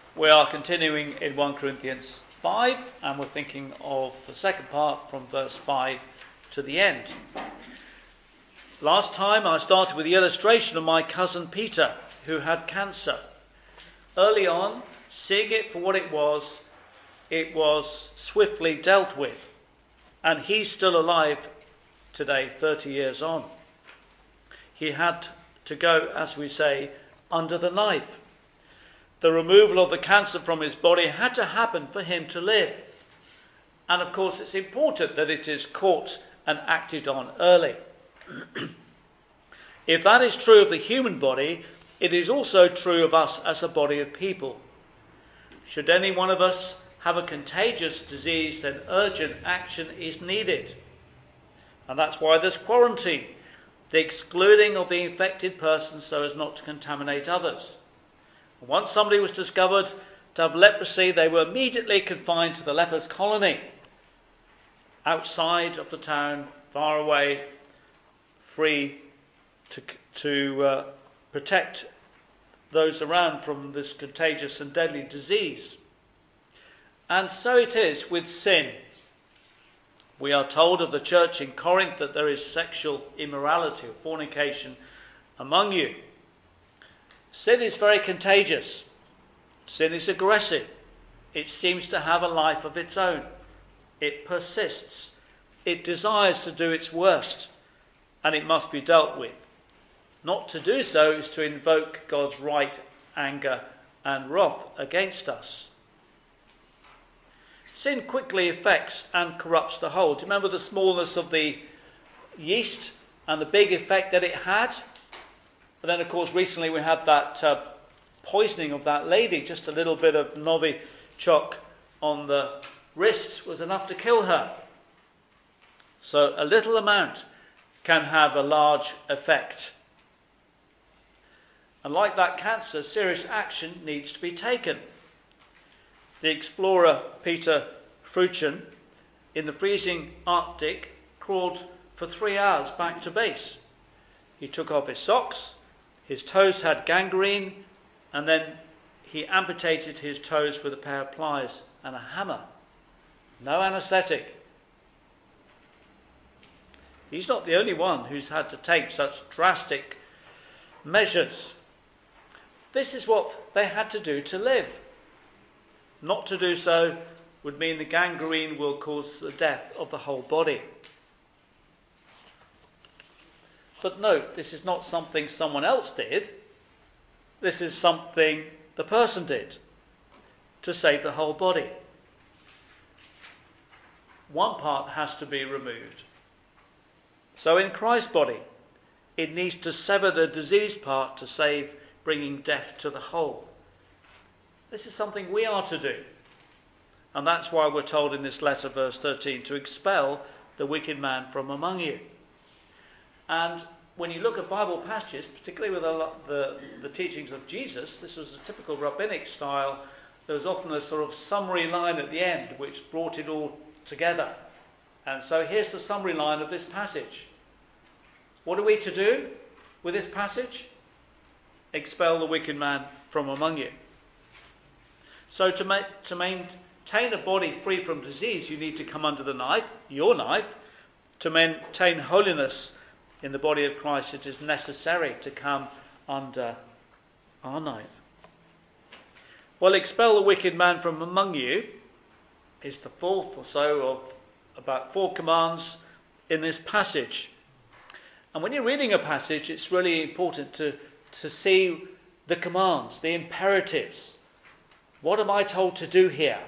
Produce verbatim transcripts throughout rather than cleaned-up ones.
We are continuing in First Corinthians five, and we're thinking of the second part from verse five to the end. Last time I started with the illustration of my cousin Peter, who had cancer. Early on, seeing it for what it was, it was swiftly dealt with, and he's still alive today, thirty years on. He had to go, as we say, under the knife. The removal of the cancer from his body had to happen for him to live. And of course, it's important that it is caught and acted on early. If that is true of the human body, it is also true of us as a body of people. Should any one of us have a contagious disease, then urgent action is needed. And that's why there's quarantine, the excluding of the infected person so as not to contaminate others. Once somebody was discovered to have leprosy, they were immediately confined to the lepers' colony, outside of the town, far away, free to, to uh, protect those around from this contagious and deadly disease. And so it is with sin. We are told of the church in Corinth that there is sexual immorality or fornication among you. Sin is very contagious. Sin is aggressive. It seems to have a life of its own. It persists. It desires to do its worst, and it must be dealt with. Not to do so is to invoke God's right anger and wrath against us. Sin quickly affects and corrupts the whole. Do you remember the smallness of the yeast and the big effect that it had? But then, of course, recently we had that uh, poisoning of that lady. Just a little bit of Novichok on the wrist was enough to kill her. So a little amount can have a large effect. And like that cancer, serious action needs to be taken. The explorer Peter Fruchen, in the freezing Arctic, crawled for three hours back to base. He took off his socks. His toes had gangrene, and then he amputated his toes with a pair of pliers and a hammer. No anaesthetic. He's not the only one who's had to take such drastic measures. This is what they had to do to live. Not to do so would mean the gangrene will cause the death of the whole body. But note, this is not something someone else did. This is something the person did to save the whole body. One part has to be removed. So in Christ's body, it needs to sever the diseased part to save bringing death to the whole. This is something we are to do. And that's why we're told in this letter, verse thirteen, to expel the wicked man from among you. And when you look at Bible passages, particularly with the, the, the teachings of Jesus, this was a typical rabbinic style. There was often a sort of summary line at the end which brought it all together. And so here's the summary line of this passage. What are we to do with this passage? Expel the wicked man from among you. So to, ma- to maintain a body free from disease, you need to come under the knife, your knife. To maintain holiness in the body of Christ, it is necessary to come under our knife. Well, expel the wicked man from among you is the fourth or so of about four commands in this passage. And when you're reading a passage, it's really important to, to see the commands, the imperatives. What am I told to do here?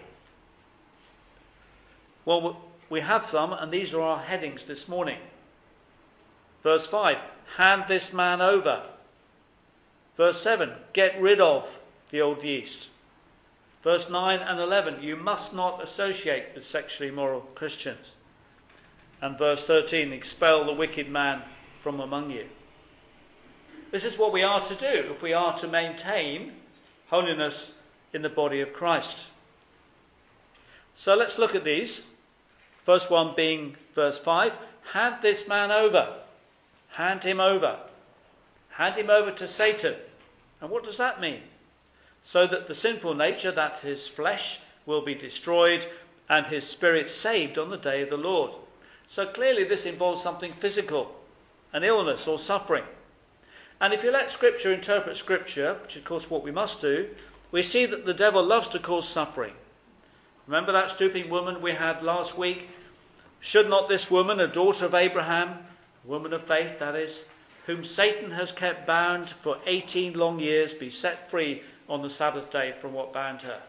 Well, we have some, and these are our headings this morning. Verse five, hand this man over. Verse seven, get rid of the old yeast. Verse nine and eleven, you must not associate with sexually immoral Christians. And verse thirteen, expel the wicked man from among you. This is what we are to do if we are to maintain holiness in the body of Christ. So let's look at these. First one being verse five, hand this man over. Hand him over. Hand him over to Satan. And what does that mean? so that the sinful nature, that his flesh, will be destroyed and his spirit saved on the day of the Lord. So clearly this involves something physical, an illness or suffering. And if you let Scripture interpret Scripture, which of course what we must do, we see that the devil loves to cause suffering. Remember that stooping woman we had last week? Should not this woman, a daughter of Abraham, a woman of faith that is, whom Satan has kept bound for eighteen long years, be set free on the Sabbath day from what bound her?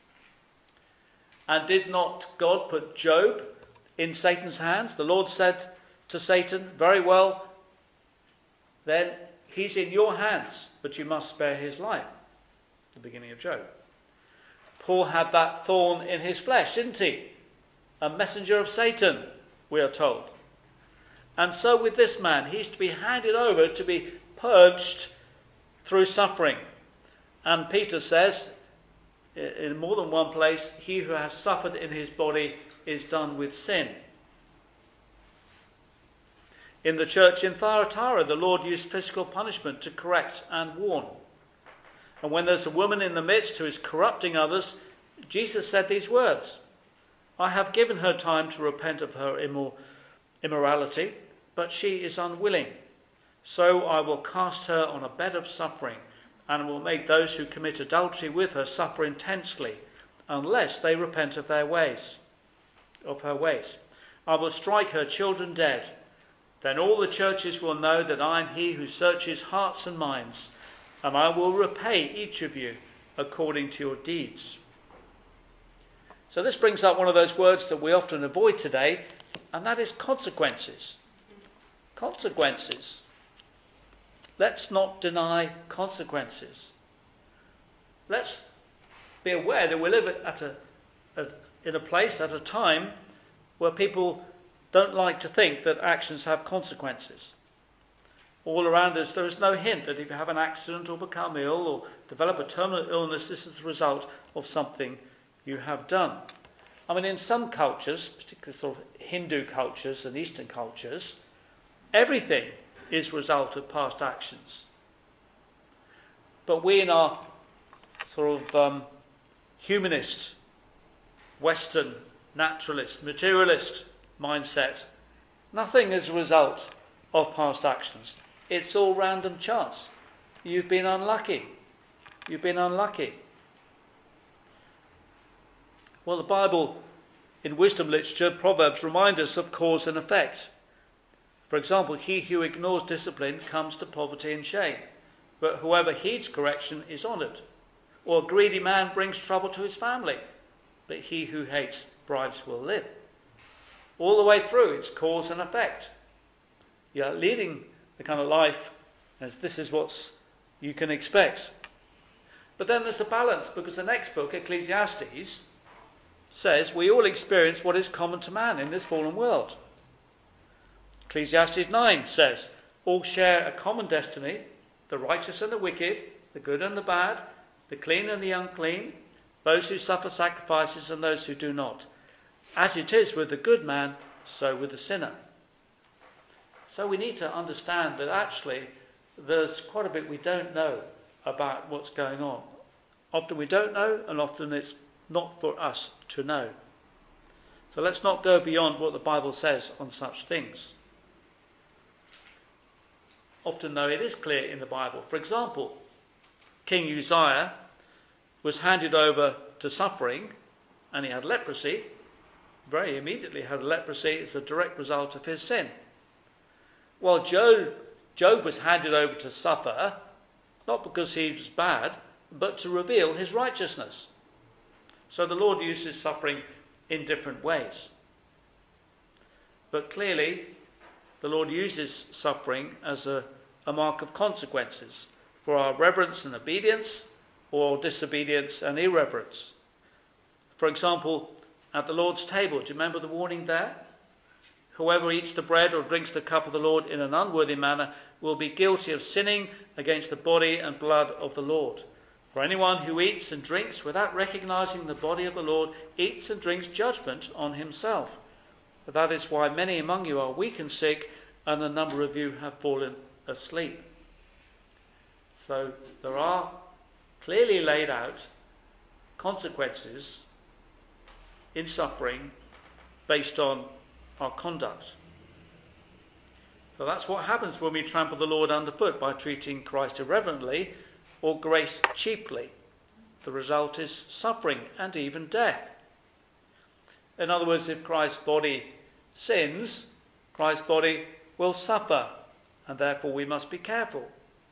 And did not God put Job in Satan's hands? The Lord said to Satan, very well, then he's in your hands, but you must spare his life. The beginning of Job. Paul had that thorn in his flesh, didn't he? A messenger of Satan, we are told. And so with this man, he's to be handed over to be purged through suffering. And Peter says, in more than one place, he who has suffered in his body is done with sin. In the church in Thyatira, the Lord used physical punishment to correct and warn. And when there's a woman in the midst who is corrupting others, Jesus said these words, I have given her time to repent of her immor- immorality, but she is unwilling. So I will cast her on a bed of suffering, and will make those who commit adultery with her suffer intensely, unless they repent of their ways, of her ways. I will strike her children dead. Then all the churches will know that I am he who searches hearts and minds, and I will repay each of you according to your deeds. So this brings up one of those words that we often avoid today, and that is consequences. Consequences. Let's not deny consequences. Let's be aware that we live at a, a, in a place at a time where people don't like to think that actions have consequences. All around us there is no hint that if you have an accident or become ill or develop a terminal illness, this is the result of something you have done. I mean, in some cultures, particularly sort of Hindu cultures and Eastern cultures, everything is a result of past actions. But we in our sort of um, humanist, Western, naturalist, materialist mindset, nothing is a result of past actions. It's all random chance. You've been unlucky. You've been unlucky. Well, the Bible, in wisdom literature, Proverbs remind us of cause and effect. For example, he who ignores discipline comes to poverty and shame, but whoever heeds correction is honoured. Or a greedy man brings trouble to his family, but he who hates bribes will live. All the way through, it's cause and effect. You're leading the kind of life as this is what you can expect. But then there's the balance, because the next book, Ecclesiastes, says we all experience what is common to man in this fallen world. Ecclesiastes nine says, all share a common destiny, the righteous and the wicked, the good and the bad, the clean and the unclean, those who suffer sacrifices and those who do not. As it is with the good man, so with the sinner. So we need to understand that actually there's quite a bit we don't know about what's going on. Often we don't know, and often it's not for us to know. So let's not go beyond what the Bible says on such things. Often, though, it is clear in the Bible. For example, King Uzziah was handed over to suffering, and he had leprosy. Very immediately had leprosy as a direct result of his sin. While Job, Job was handed over to suffer, not because he was bad, but to reveal his righteousness. So the Lord uses suffering in different ways. But clearly, the Lord uses suffering as a, a mark of consequences for our reverence and obedience, or disobedience and irreverence. For example, at the Lord's table, do you remember the warning there? Whoever eats the bread or drinks the cup of the Lord in an unworthy manner will be guilty of sinning against the body and blood of the Lord. For anyone who eats and drinks without recognizing the body of the Lord eats and drinks judgment on himself. But that is why many among you are weak and sick, and a number of you have fallen asleep. So there are clearly laid out consequences in suffering based on our conduct. So that's what happens when we trample the Lord underfoot by treating Christ irreverently or grace cheaply. The result is suffering and even death. In other words, if Christ's body sins, Christ's body will suffer, and therefore we must be careful.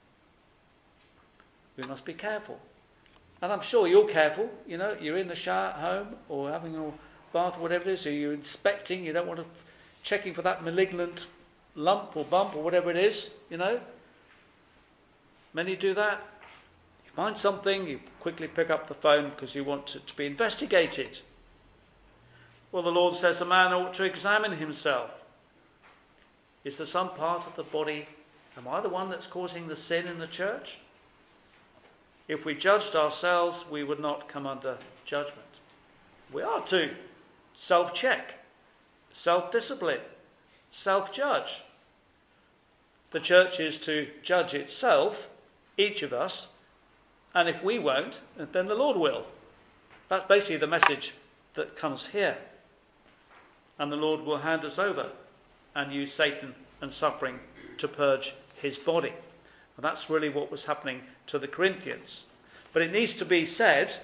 We must be careful. And I'm sure you're careful. You know, you're in the shower at home or having your bath or whatever it is, or you're inspecting, you don't want to, checking for that malignant lump or bump or whatever it is, you know. Many do that. You find something, you quickly pick up the phone because you want it to be investigated. Well, the Lord says a man ought to examine himself. Is there some part of the body, am I the one that's causing the sin in the church? If we judged ourselves, we would not come under judgment. We are to self-check, self-discipline, self-judge. The church is to judge itself, each of us, and if we won't, then the Lord will. That's basically the message that comes here. And the Lord will hand us over and use Satan and suffering to purge his body. And that's really what was happening to the Corinthians. But it needs to be said,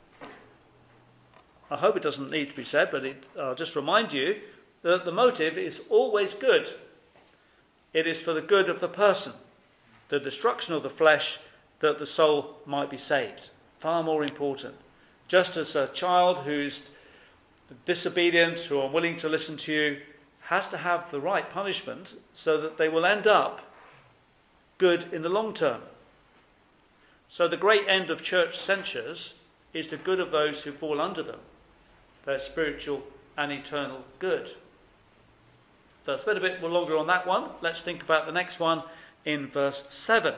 I hope it doesn't need to be said, but it, I'll just remind you that the motive is always good. It is for the good of the person, the destruction of the flesh, that the soul might be saved. Far more important. Just as a child who's disobedient or unwilling to listen to you has to have the right punishment so that they will end up good in the long term. So the great end of church censures is the good of those who fall under them, their spiritual and eternal good. So let's spend a bit more longer on that one. Let's think about the next one in verse seven.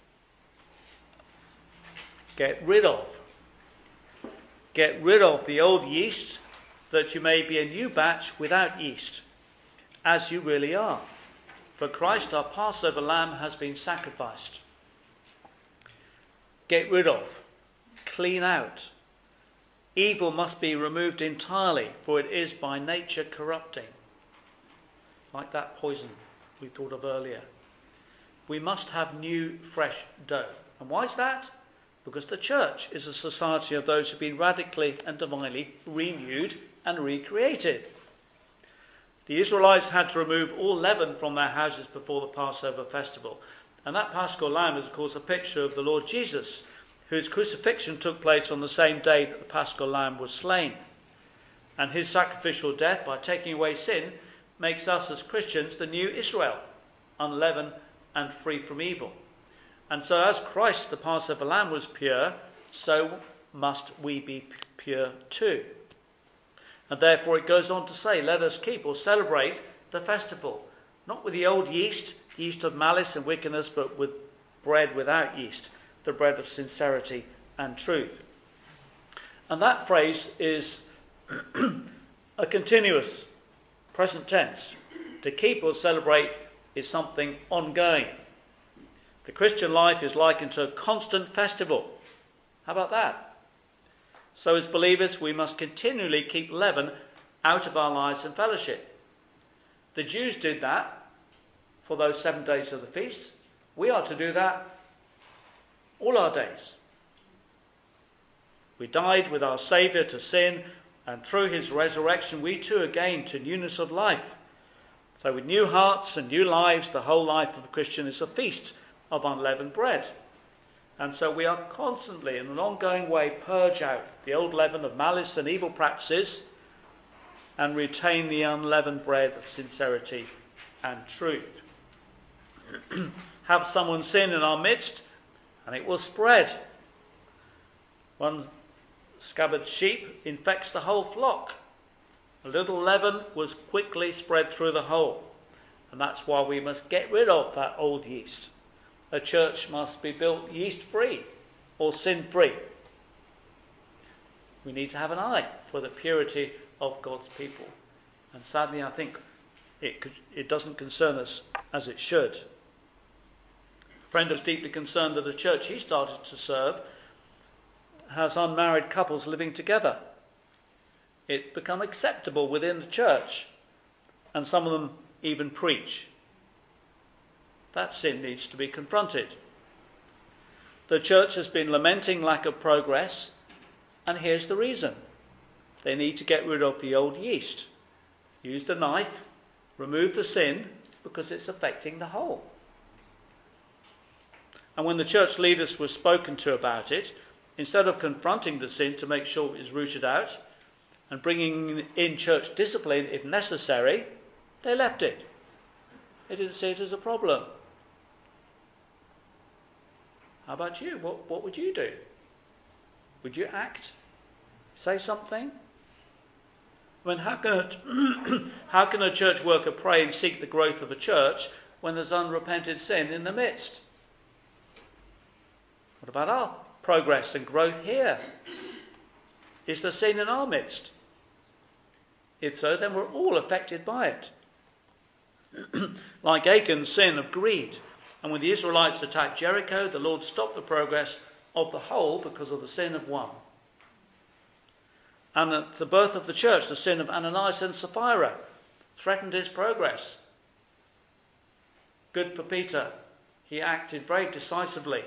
Get rid of. Get rid of the old yeast, that you may be a new batch without yeast, as you really are. For Christ, our Passover lamb, has been sacrificed. Get rid of. Clean out. Evil must be removed entirely, for it is by nature corrupting. Like that poison we thought of earlier. We must have new, fresh dough. And why is that? Because the church is a society of those who have been radically and divinely renewed and recreated. The Israelites had to remove all leaven from their houses before the Passover festival. And that Paschal lamb is, of course, a picture of the Lord Jesus, whose crucifixion took place on the same day that the Paschal lamb was slain. And his sacrificial death, by taking away sin, makes us as Christians the new Israel, unleavened and free from evil. And so as Christ, the Passover lamb, was pure, so must we be pure too. And therefore it goes on to say, let us keep or celebrate the festival, not with the old yeast, yeast of malice and wickedness, but with bread without yeast, the bread of sincerity and truth. And that phrase is a continuous present tense. To keep or celebrate is something ongoing. The Christian life is likened to a constant festival. How about that? So as believers, we must continually keep leaven out of our lives and fellowship. The Jews did that for those seven days of the feast. We are to do that all our days. We died with our Saviour to sin, and through his resurrection we too are gained to newness of life. So with new hearts and new lives, the whole life of a Christian is a feast of unleavened bread. And so we are constantly, in an ongoing way, purge out the old leaven of malice and evil practices and retain the unleavened bread of sincerity and truth. Have someone sin in our midst, and it will spread. One scabbard sheep infects the whole flock. A little leaven was quickly spread through the whole. And that's why we must get rid of that old yeast. A church must be built yeast-free or sin-free. We need to have an eye for the purity of God's people. And sadly, I think it, could, it doesn't concern us as it should. A friend was deeply concerned that the church he started to serve has unmarried couples living together. It's become acceptable within the church, and some of them even preach. That sin needs to be confronted. The church has been lamenting lack of progress, and here's the reason. They need to get rid of the old yeast. Use the knife, remove the sin, because it's affecting the whole. And when the church leaders were spoken to about it, instead of confronting the sin to make sure it is rooted out and bringing in church discipline if necessary, they left it. They didn't see it as a problem. How about you? What, what would you do? Would you act? Say something? I mean, how can, a, how can a church worker pray and seek the growth of a church when there's unrepented sin in the midst? What about our progress and growth here? Is there sin in our midst? If so, then we're all affected by it. Like Achan's sin of greed. And when the Israelites attacked Jericho, the Lord stopped the progress of the whole because of the sin of one. And at the birth of the church, the sin of Ananias and Sapphira threatened his progress. Good for Peter. He acted very decisively.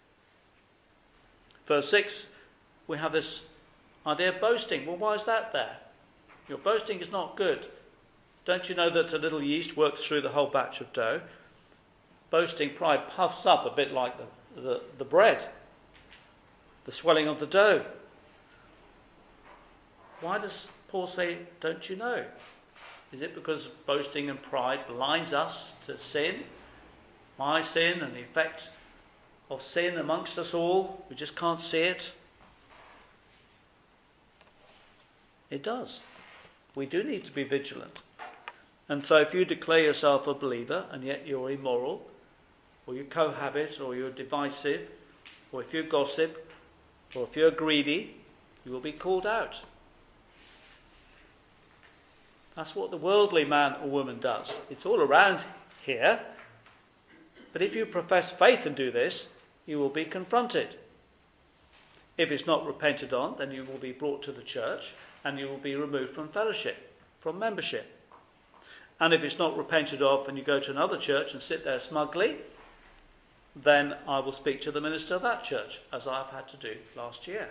Verse six, we have this idea of boasting. Well, why is that there? Your boasting is not good. Don't you know that a little yeast works through the whole batch of dough? Boasting, pride, puffs up a bit like the, the, the bread, the swelling of the dough. Why does Paul say, don't you know? Is it because boasting and pride blinds us to sin? My sin and the effect of sin amongst us all? We just can't see it? It does. We do need to be vigilant. And so if you declare yourself a believer and yet you're immoral, or you cohabit, or you're divisive, or if you gossip, or if you're greedy, you will be called out. That's what the worldly man or woman does. It's all around here. But if you profess faith and do this, you will be confronted. If it's not repented on, then you will be brought to the church and you will be removed from fellowship, from membership. And if it's not repented of and you go to another church and sit there smugly, then I will speak to the minister of that church, as I've had to do last year.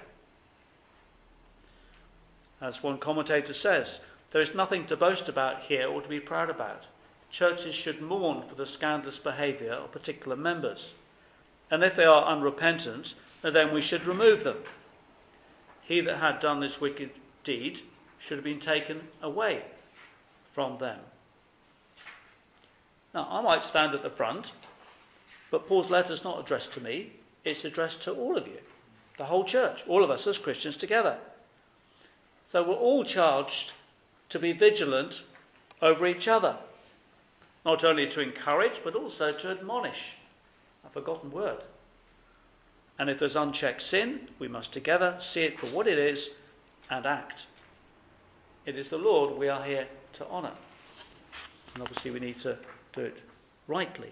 As one commentator says, there is nothing to boast about here or to be proud about. Churches should mourn for the scandalous behaviour of particular members. And if they are unrepentant, then we should remove them. He that had done this wicked deed should have been taken away from them. Now, I might stand at the front, but Paul's letter is not addressed to me. It's addressed to all of you, the whole church, all of us as Christians together. So we're all charged to be vigilant over each other, not only to encourage, but also to admonish. A forgotten word. And if there's unchecked sin, we must together see it for what it is and act. It is the Lord we are here to honour. And obviously we need to do it rightly.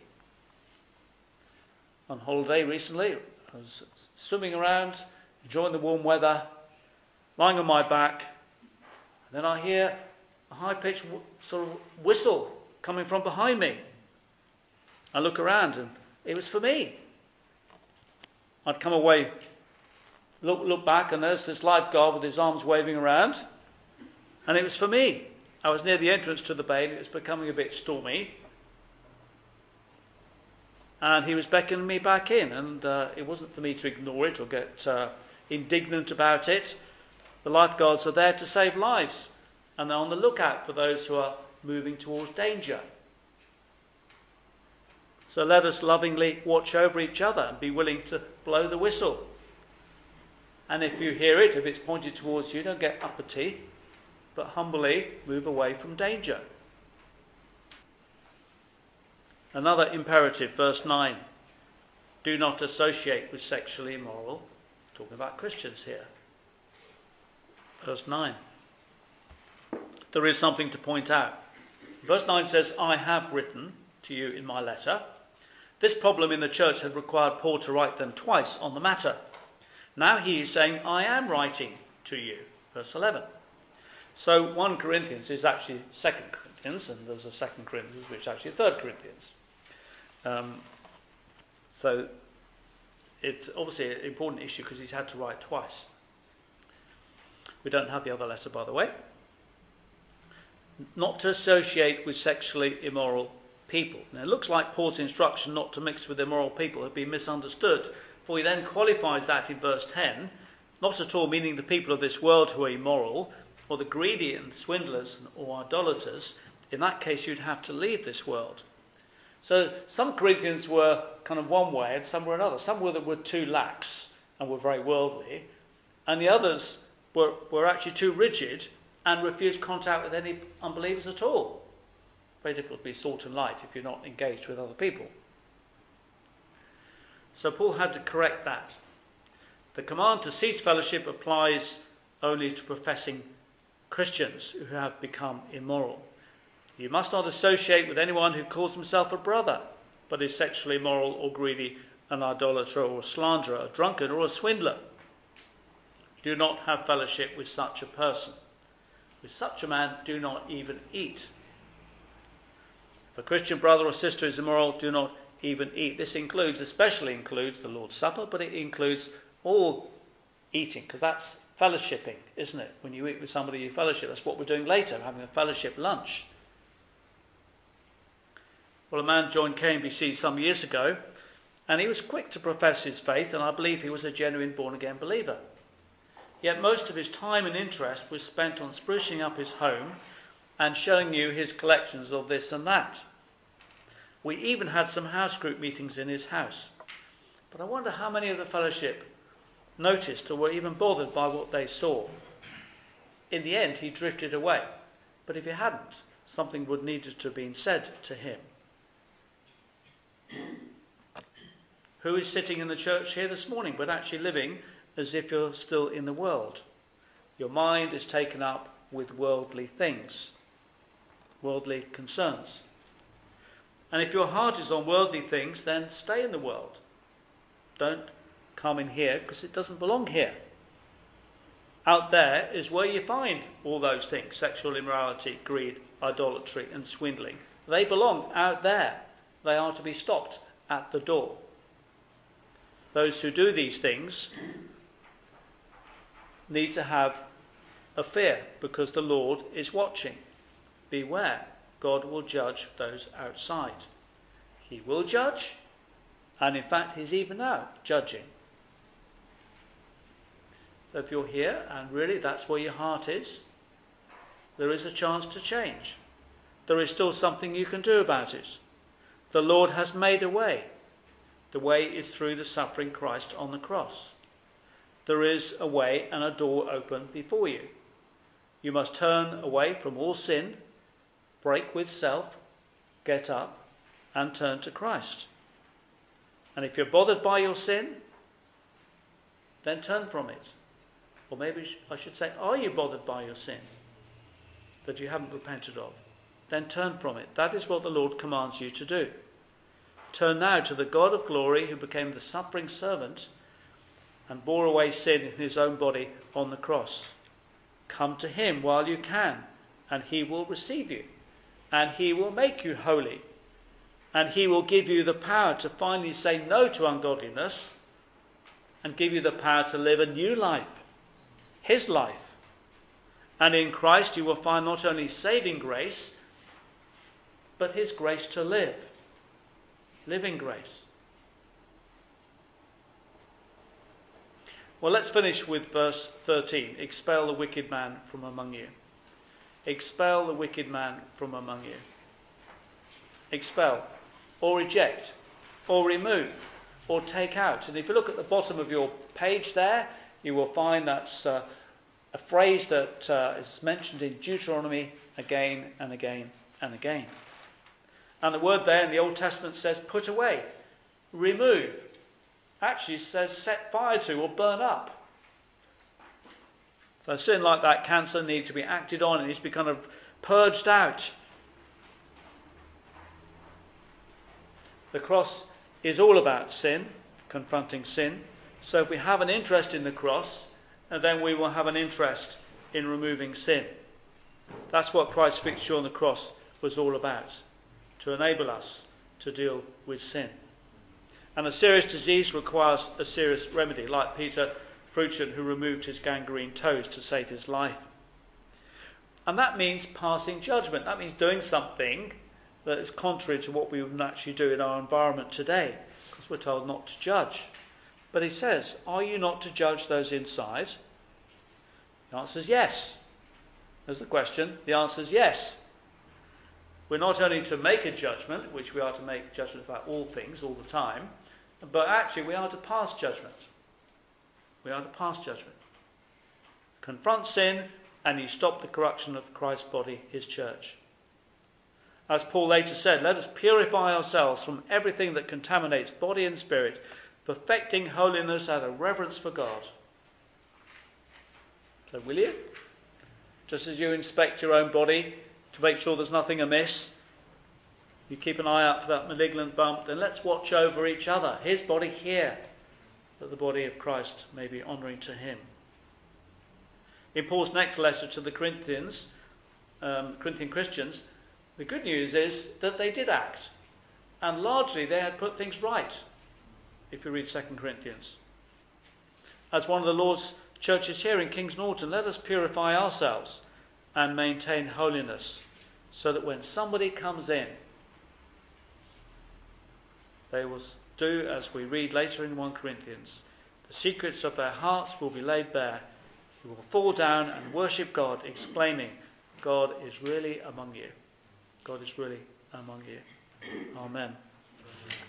On holiday recently, I was swimming around, enjoying the warm weather, lying on my back, and then I hear a high-pitched w- sort of whistle coming from behind me. I look around and it was for me. I'd come away, look, look back, and there's this lifeguard with his arms waving around, and it was for me. I was near the entrance to the bay and it was becoming a bit stormy. And he was beckoning me back in, and uh, it wasn't for me to ignore it or get uh, indignant about it. The lifeguards are there to save lives, and they're on the lookout for those who are moving towards danger. So let us lovingly watch over each other and be willing to blow the whistle. And if you hear it, if it's pointed towards you, don't get uppity, but humbly move away from danger. Another imperative, verse nine. Do not associate with sexually immoral. Talking about Christians here. Verse nine. There is something to point out. Verse nine says, I have written to you in my letter. This problem in the church had required Paul to write them twice on the matter. Now he is saying, I am writing to you. Verse eleven. So First Corinthians is actually Second Corinthians, and there's a Second Corinthians which is actually Third Corinthians. Um, so it's obviously an important issue because he's had to write twice. We don't have the other letter, by the way. Not to associate with sexually immoral people. Now it looks like Paul's instruction not to mix with immoral people had been misunderstood, for he then qualifies that in verse ten, not at all meaning the people of this world who are immoral, or the greedy and swindlers or idolaters. In that case you'd have to leave this world. So some Corinthians were kind of one way and some were another. Some were that were too lax and were very worldly, and the others were, were actually too rigid and refused contact with any unbelievers at all. Very difficult to be salt and light if you're not engaged with other people. So Paul had to correct that. The command to cease fellowship applies only to professing Christians who have become immoral. You must not associate with anyone who calls himself a brother, but is sexually immoral or greedy, an idolater or a slanderer, a drunkard or a swindler. Do not have fellowship with such a person. With such a man, do not even eat. If a Christian brother or sister is immoral, do not even eat. This includes, especially includes the Lord's Supper, but it includes all eating, because that's fellowshipping, isn't it? When you eat with somebody, you fellowship. That's what we're doing later, having a fellowship lunch. Well, a man joined K M B C some years ago, and he was quick to profess his faith, and I believe he was a genuine born-again believer. Yet most of his time and interest was spent on sprucing up his home and showing you his collections of this and that. We even had some house group meetings in his house. But I wonder how many of the fellowship noticed or were even bothered by what they saw. In the end, he drifted away. But if he hadn't, something would need to have been said to him. Who is sitting in the church here this morning but actually living as if you're still in the world? Your mind is taken up with worldly things, worldly concerns. And if your heart is on worldly things, then stay in the world. Don't come in here because it doesn't belong here. Out there is where you find all those things: sexual immorality, greed, idolatry and swindling. They belong out there. They are to be stopped at the door. Those who do these things need to have a fear, because the Lord is watching. Beware, God will judge those outside. He will judge, and in fact he's even now judging. So if you're here and really that's where your heart is, there is a chance to change. There is still something you can do about it. The Lord has made a way. The way is through the suffering Christ on the cross. There is a way and a door open before you. You must turn away from all sin, break with self, get up and turn to Christ. And if you're bothered by your sin, then turn from it. Or maybe I should say, are you bothered by your sin that you haven't repented of? Then turn from it. That is what the Lord commands you to do. Turn now to the God of glory, who became the suffering servant and bore away sin in his own body on the cross. Come to him while you can, and he will receive you, and he will make you holy, and he will give you the power to finally say no to ungodliness and give you the power to live a new life, his life. And in Christ you will find not only saving grace, but his grace to live, living grace. Well, let's finish with verse thirteen. Expel the wicked man from among you. Expel the wicked man from among you. Expel, or reject, or remove, or take out. And if you look at the bottom of your page there, you will find that's uh, a phrase that uh, is mentioned in Deuteronomy again and again and again. And the word there in the Old Testament says put away, remove. Actually says set fire to or burn up. So sin like that, cancer, needs to be acted on and needs to be kind of purged out. The cross is all about sin, confronting sin. So if we have an interest in the cross, and then we will have an interest in removing sin. That's what Christ's victory on the cross was all about, to enable us to deal with sin. And a serious disease requires a serious remedy, like Peter Fruchan, who removed his gangrene toes to save his life. And that means passing judgment. That means doing something that is contrary to what we would naturally do in our environment today, because we're told not to judge. But he says, are you not to judge those inside? The answer is yes. There's the question. The answer is yes. We're not only to make a judgment, which we are to make judgment about all things all the time, but actually we are to pass judgment. We are to pass judgment. Confront sin, and you stop the corruption of Christ's body, his church. As Paul later said, let us purify ourselves from everything that contaminates body and spirit, perfecting holiness out of reverence for God. So will you? Just as you inspect your own body to make sure there's nothing amiss, you keep an eye out for that malignant bump, then let's watch over each other, his body here, that the body of Christ may be honouring to him. In Paul's next letter to the Corinthians, um, Corinthian Christians, the good news is that they did act, and largely they had put things right, if you read Second Corinthians. As one of the Lord's churches here in Kings Norton, let us purify ourselves and maintain holiness, so that when somebody comes in, they will do as we read later in First Corinthians. The secrets of their hearts will be laid bare. They will fall down and worship God, exclaiming, God is really among you. God is really among you. Amen.